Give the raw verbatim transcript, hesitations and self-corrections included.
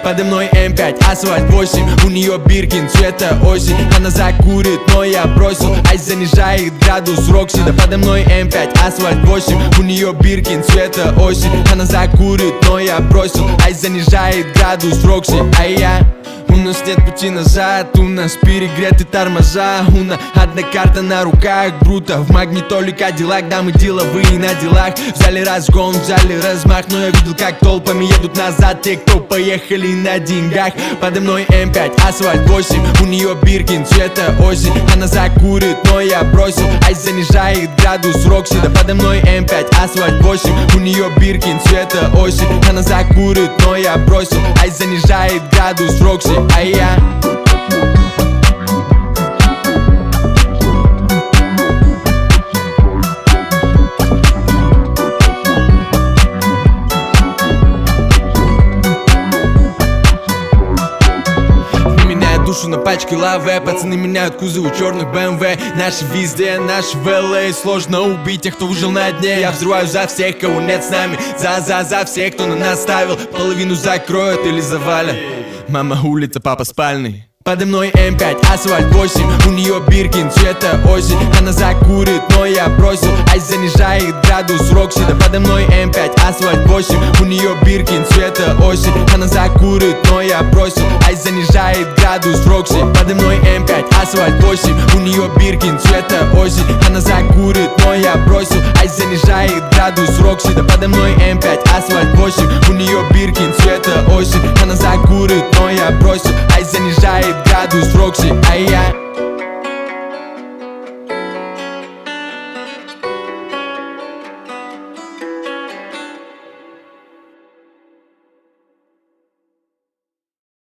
Подо мной эм пять, асфальт восемь, у нее Биркин цвета осень. Она закурит, но я бросил, ай занижает градус Рокси. Да подо мной эм пять, асфальт восемь, у нее Биркин цвета осень. Она закурит, но я бросил, ай занижает градус Рокси. А я... У нас нет пути назад, у нас перегреты тормоза. У нас одна карта на руках, бруто в магнитоле Кадиллак. Да, мы деловые на делах, взяли разгон, взяли размах. Но я видел, как толпами едут назад те, кто поехали на деньгах. Подо мной эм пять, асфальт восемь, у нее Биркин цвета осень. Она закурит, но я бросил, ай занижает градус Рокси. Да подо мной эм пять, асфальт восемь, у нее Биркин цвета осень. Она закурит, но я бросил, ай занижает градус Рокси. А я... Душу на пачке лаве, пацаны меняют кузовы черных бэ эм вэ. Наши везде, наши в эл эй. Сложно убить тех, кто выжил на дне. Я взрываю за всех, кого нет с нами. За-за-за всех, кто на нас ставил. Половину закроют или завалят. Мама улица, папа спальный. Подо мной эм пять, асфальт восемь, у нее Биркин цвета осень. Она закурит, но я бросил, ай занижает градус Рокси. Да подо мной эм пять, асфальт восемь, у нее Биркин цвета осень. Она закурит, но я бросил, ай занижает градус Рокси. Подо мной эм пять, асфальт восемь, у нее Биркин цвета осень. Она закурит, но я бросил, ай занижает градус Рокси. Да подо мной эм пять, асфальт восемь, у нее Биркин цвета осень. Она закурит, но я бросил, ай занижает градус Рокси. А я...